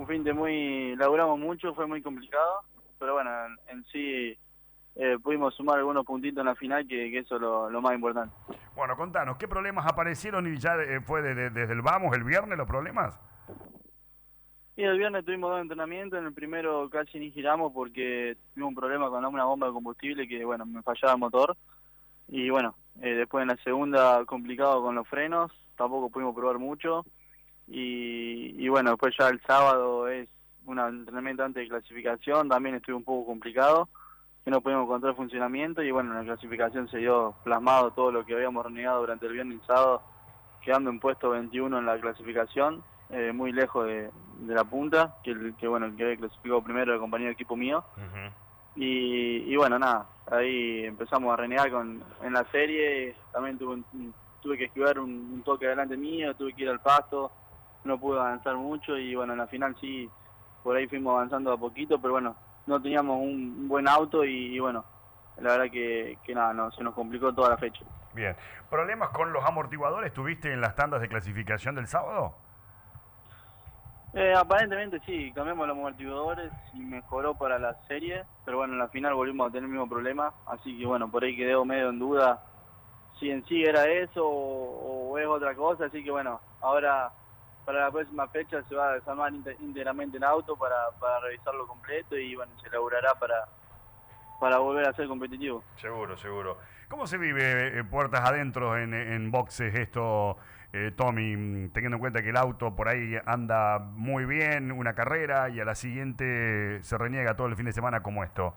un fin de laburamos mucho, fue muy complicado, pero bueno, en sí pudimos sumar algunos puntitos en la final, que eso es lo más importante. Bueno, contanos, ¿qué problemas aparecieron y ya fue desde el vamos, el viernes, los problemas? Y el viernes tuvimos 2 entrenamientos, en el primero casi ni giramos porque tuvimos un problema con una bomba de combustible que, bueno, me fallaba el motor. Y bueno, después en la segunda complicado con los frenos, tampoco pudimos probar mucho. Y bueno, después ya el sábado es un entrenamiento antes de clasificación, también estuvo un poco complicado, que no pudimos encontrar funcionamiento y bueno, en la clasificación se dio plasmado todo lo que habíamos renegado durante el viernes y sábado, quedando en puesto 21 en la clasificación, muy lejos de la punta, que bueno, el que había clasificado primero el compañero de equipo mío. Uh-huh. Y bueno, nada, ahí empezamos a renegar en la serie, también tuve que esquivar un toque adelante mío, tuve que ir al pasto, no pude avanzar mucho y bueno, en la final sí, por ahí fuimos avanzando a poquito, pero bueno, no teníamos un buen auto y bueno, la verdad que nada, no, se nos complicó toda la fecha. Bien, ¿problemas con los amortiguadores tuviste en las tandas de clasificación del sábado? Aparentemente sí, cambiamos los amortiguadores y mejoró para la serie, pero bueno, en la final volvimos a tener el mismo problema, así que bueno, por ahí quedó medio en duda si en sí era eso o es otra cosa, así que bueno, ahora para la próxima fecha se va a desarmar íntegramente el auto para revisarlo completo y bueno, se elaborará para volver a ser competitivo. Seguro, seguro. ¿Cómo se vive puertas adentro en boxes esto, Tommy, teniendo en cuenta que el auto por ahí anda muy bien, una carrera, y a la siguiente se reniega todo el fin de semana como esto?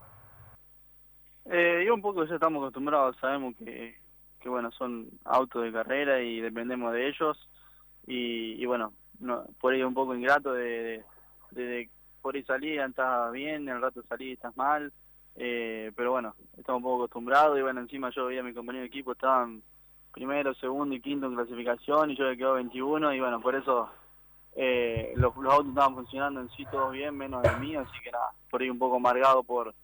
Y un poco ya estamos acostumbrados, sabemos que bueno, son autos de carrera y dependemos de ellos y bueno, no, por ahí es un poco ingrato de por ahí salir, estás bien, el rato salí estás mal, pero bueno, estamos un poco acostumbrados y bueno, encima yo veía a mi compañero de equipo, estaban primero, segundo y quinto en clasificación y yo había quedado 21 y bueno, por eso los autos estaban funcionando en sí todos bien, menos el mío, así que nada, por ahí un poco amargado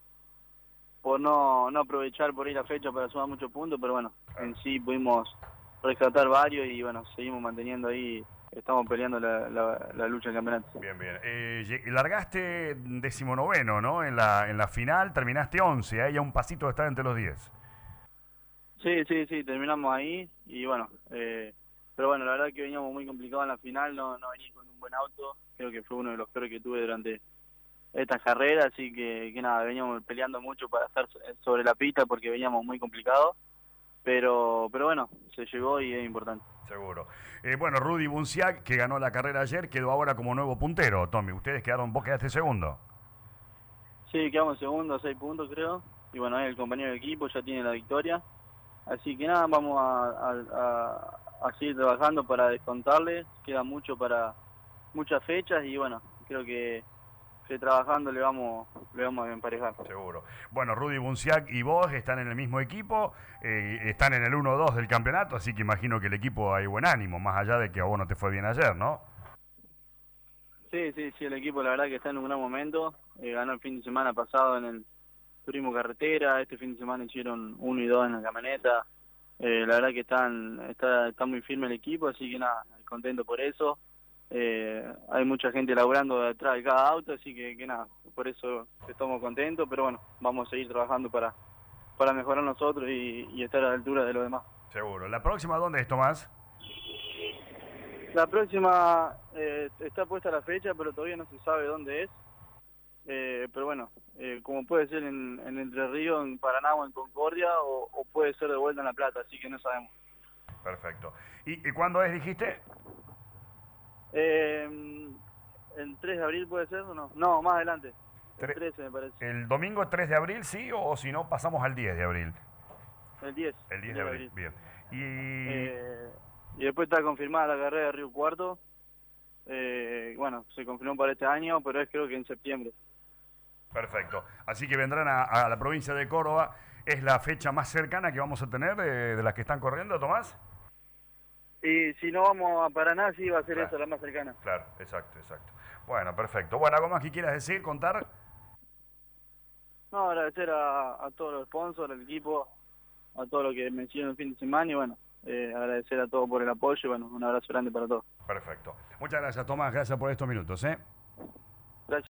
por no aprovechar por ahí la fecha para sumar muchos puntos, pero bueno, en sí pudimos rescatar varios y bueno, seguimos manteniendo ahí, estamos peleando la lucha del campeonato. Bien, bien. Largaste 19º, ¿no? En la final terminaste 11, ahí a un pasito de estar entre los 10. Sí, terminamos ahí y bueno, pero bueno, la verdad que veníamos muy complicados en la final, no venía con un buen auto, creo que fue uno de los peores que tuve durante esta carrera, así que nada, veníamos peleando mucho para estar sobre la pista porque veníamos muy complicados, pero bueno, se llegó y es importante. Seguro. Bueno, Rudy Bunciac, que ganó la carrera ayer, quedó ahora como nuevo puntero, Tommy. Vos quedaste segundo. Sí, quedamos segundo, 6 puntos creo, y bueno, el compañero de equipo ya tiene la victoria, así que nada, vamos a seguir trabajando para descontarle, queda mucho para muchas fechas y bueno, creo que trabajando le vamos a emparejar. Seguro. Bueno, Rudy Bunciac y vos están en el mismo equipo, están en el 1-2 del campeonato, así que imagino que el equipo hay buen ánimo, más allá de que a vos no te fue bien ayer, ¿no? Sí, el equipo la verdad que está en un gran momento, ganó el fin de semana pasado en el turismo carretera, este fin de semana hicieron 1 y 2 en la camioneta, la verdad que está muy firme el equipo, así que nada, contento por eso. Hay mucha gente laburando detrás de cada auto, así que nada, por eso estamos contentos, pero bueno, vamos a seguir trabajando para mejorar nosotros y estar a la altura de los demás. Seguro. ¿La próxima dónde es, Tomás? La próxima está puesta la fecha, pero todavía no se sabe dónde es. Pero bueno, como puede ser en Entre Ríos, en Paraná o en Concordia, o puede ser de vuelta en La Plata, así que no sabemos. Perfecto. ¿Y cuándo es, dijiste? ¿El 3 de abril puede ser o no? No, más adelante. El 13 me parece. ¿El domingo 3 de abril, sí? O si no, pasamos al 10 de abril. El 10. El 10 de abril, bien. Y después está confirmada la carrera de Río Cuarto. Bueno, se confirmó para este año, pero es creo que en septiembre. Perfecto. Así que vendrán a la provincia de Córdoba. ¿Es la fecha más cercana que vamos a tener de las que están corriendo, Tomás? Y si no vamos a Paraná, sí va a ser Claro. esa la más cercana. Claro, exacto. Bueno, perfecto. Bueno, ¿algo más que quieras decir, contar? No, agradecer a todos los sponsors, al equipo, a todo lo que me hicieron el fin de semana y bueno, agradecer a todos por el apoyo y bueno, un abrazo grande para todos. Perfecto. Muchas gracias, Tomás. Gracias por estos minutos, ¿eh?